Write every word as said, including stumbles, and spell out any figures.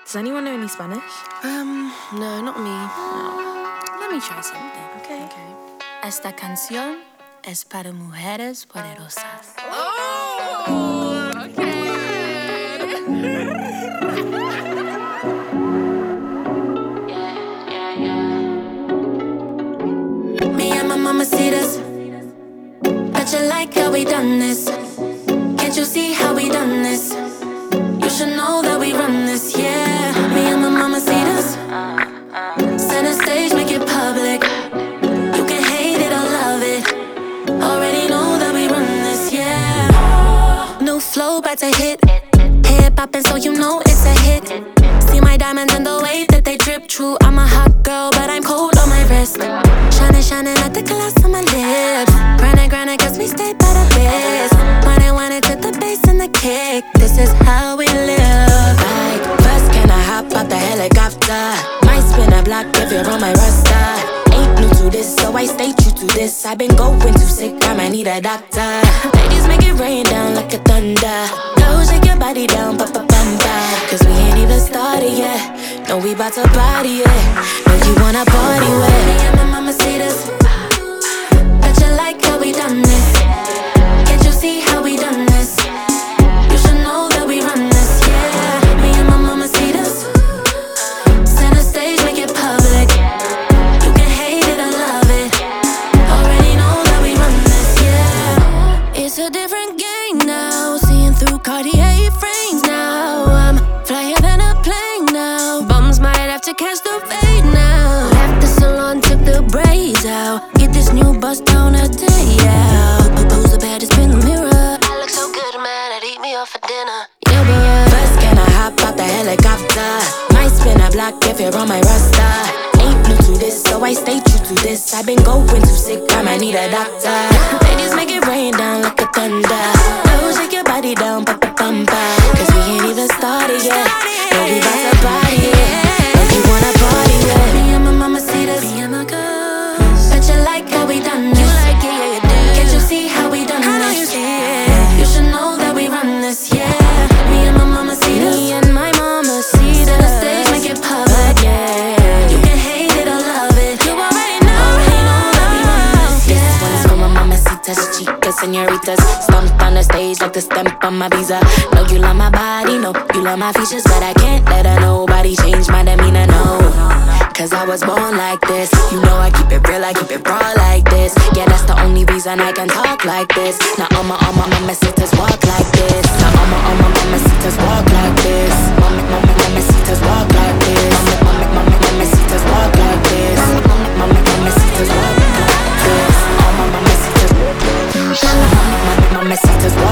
Does anyone know any Spanish? Um, no, not me. No. Let me try something. Okay. Okay. Esta canción es para mujeres poderosas. Oh, okay. Yeah, yeah, yeah. Me and my mamacitas, bet you like how we done this. Can't you see how we done this? You should know that we run this, yeah. Me and my mamacitas, center stage, make it public. You can hate it or love it. Already know that we run this, yeah. New flow, about to hit. Head poppin', so you know it's a hit. See my diamonds and the way that they drip. True, I'm a hot girl, but I'm cold on my wrist. Shining, shining like the glass on my lips. Grindin', grindin', cause we stay by the biz. Wanna, wanna to the bass and the kick. This is how we live. Like, first can I hop out the helicopter? Might spin a block if you're on my roster. Ain't new to this, so I stay true to this. I've been going too sick, I might need a doctor. Ladies, make it rain down like a thunder. Go shake your body down, ba ba bum ba. Cause we ain't even started yet. No, we bout to party, yeah. Know you wanna party with me and my mamacitas. Bet you like how we done this. Can't you see how we done this? You should know that we run this, yeah. Me and my mamacitas, center stage, make it public. You can hate it or love it. Already know that we run this, yeah. It's a different game now. Seeing through Cartier frames now. I'm flyer than a plane now. Bums might have to catch the fade now. Left the salon, took the braids out. Get this new bust down a day out. Who's the baddest in the mirror? I look so good, man, I'd eat me up for dinner. Yeah, but first can I hop out the helicopter? Might spin a block if you're on my roster. Ain't new to this, so I stay true to this. I've been going too sick, I might need a doctor. Ladies, make it rain down like a thunder. Go shake your body down, pa pa bum ba. Cause we ain't even started yet. No, we bout to party, yeah. Know you wanna party, yeah. Me and my mamacitas, me and my girls. Bet you like how we done this. You like it, yeah, you do. Can't you see how we done How this? do you see it? You should know that we run this, yeah. Me and my mamacitas, me and my mamacitas. Center stage, make it public, yeah. You can hate it or love it. You already know, already know that we run this, yeah. This one's for my mamacitas, chicas, senoritas. Stumped on the stage like the stamp on my visa. Know you love my body, know you love my features, but I can't let a nobody change my demeanor, no. Cause I was born like this. You know I keep it real, I keep it raw like this. Yeah, that's the only reason I can talk like this. Now all my, all my mamacitas walk like this. Now all my, all my mamacitas walk like this. Mama, mama, mamacitas walk like this. Mama, mama, mama, mamacitas walk like this. Mama, mama, mamacitas walk like this. All my mamacitas walk like this. Mama, mama, mamacitas walk